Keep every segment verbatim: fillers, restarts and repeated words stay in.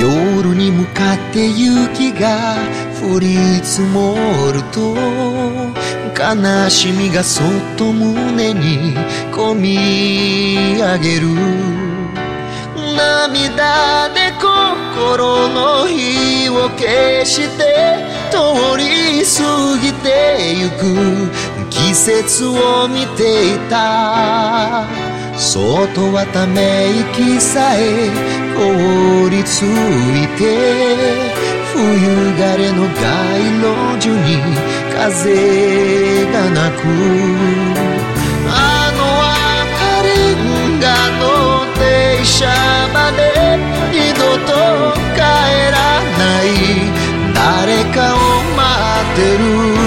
夜に向かって雪が降り積もると悲しみがそっと胸にこみ上げる。涙で心の火を消して通り過ぎてゆく季節を見ていた。外はため息さえ凍りついて冬枯れの街路樹に風が鳴く。あの赤レンガの停車場で二度と帰らない誰かを待ってる。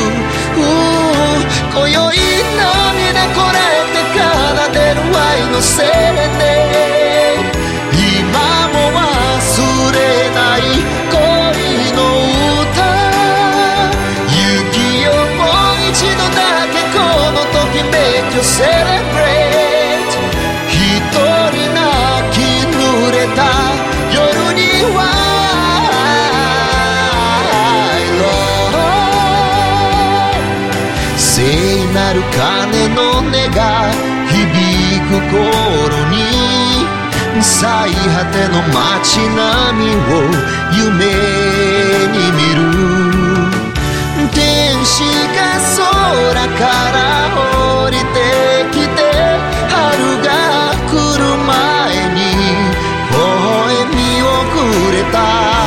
今宵涙こらえて奏でる愛のせいで今も忘れない恋の歌。雪よもう一度だけこのときめきをセレブレイト。一人泣き濡れた夜には聖なる鐘の音が響く頃に最果ての街並みを夢に見る。天使が空から降りてきて春が来る前に微笑みをくれた。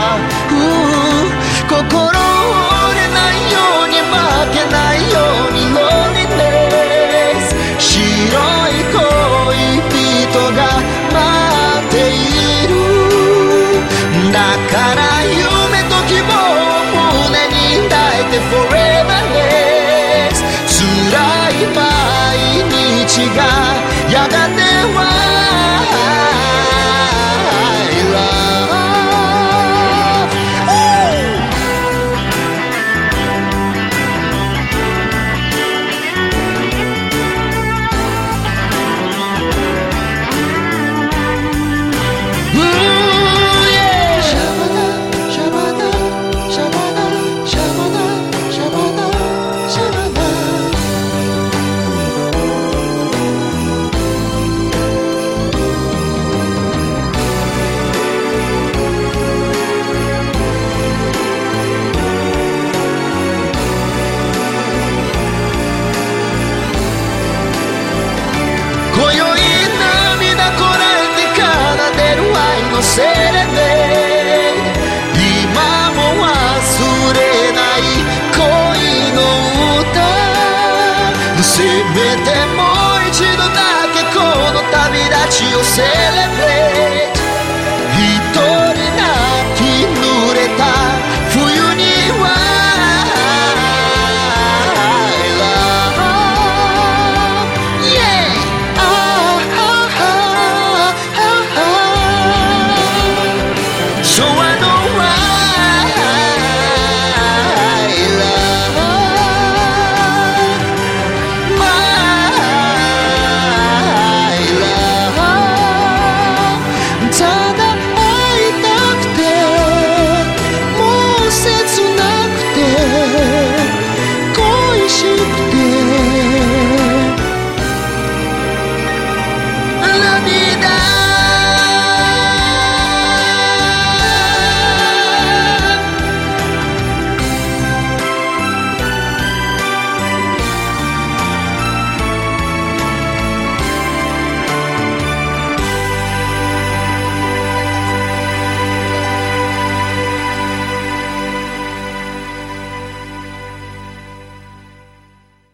心折れないように負けないようにロリネス白い恋人が待っている。だから夢と希望を胸に抱いて Foreverless 辛い毎日がやがては今宵涙こらえて奏でる愛のせい